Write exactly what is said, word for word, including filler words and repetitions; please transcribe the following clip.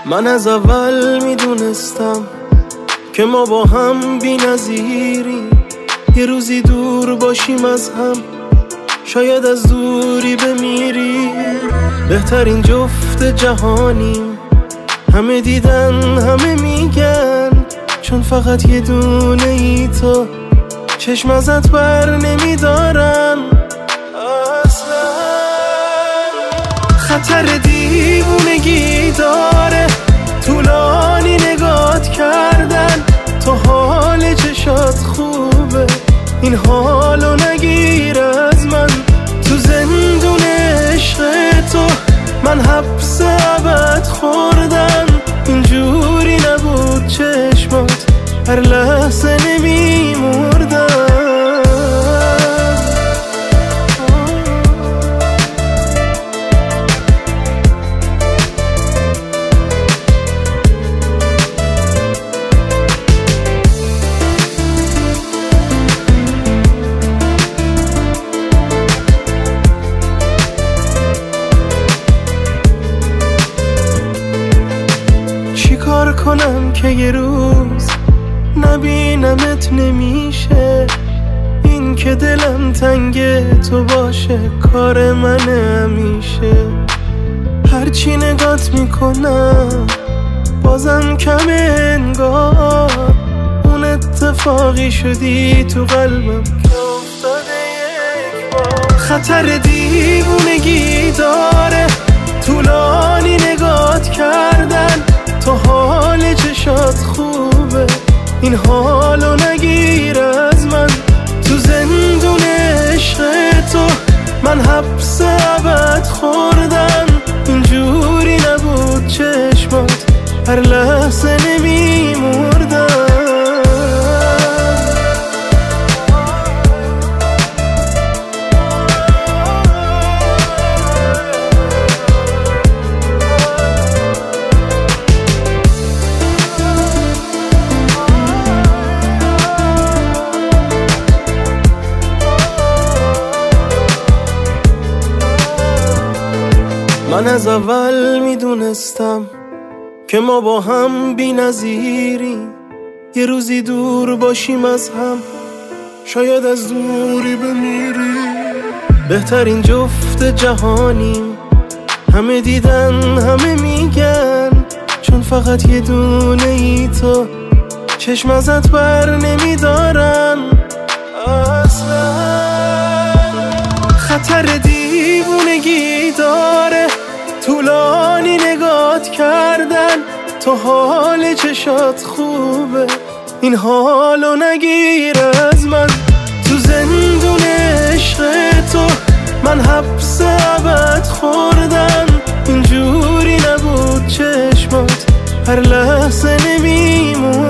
من از اول میدونستم که ما با هم بی نظیریم، یه روزی دور باشیم از هم، شاید از دوری بمیریم. بهترین جفت جهانیم، همه دیدن همه میگن، چون فقط یه دونه ای تو چشم ازت بر نمیدارن اصلا. خطر دیوونگی داره طولانی نگات کردن، تو حال چشات خوبه این حالو نگیر از من. تو زندون عشق تو من حبس ابد خوردم، اینجوری نبود چشمات هر لحظه نمیمردم. کار کنم که یه روز نبینمت نمیشه، این که دلم تنگه تو باشه کار منه همیشه. هرچی نگات میکنم بازم کمه انگار، اون اتفاقی شدی تو قلبم که افتاده یک بار. خطر دیوونگی داره طولانی نگات کردن، تو حال چشات خوبه این حالو نگیر از من. تو زندون عشق تو من حبس ابد خوردم، اینجوری نبود چشمات هر لحظه نمیمردم. من از اول میدونستم که ما با هم بی نظیریم، یه روزی دور باشیم از هم، شاید از دوری بمیریم. بهترین جفت جهانیم، همه دیدن همه میگن، چون فقط یه دونه ای تو چشم ازت بر نمیدارن اصلا. خطر دیوونگی داره طولانی نگات کردن، تو حال چشات خوبه این حالو نگیر از من. تو زندون عشق تو من حبس ابد خوردم، اینجوری نبود چشمات هر لحظه نمیمون.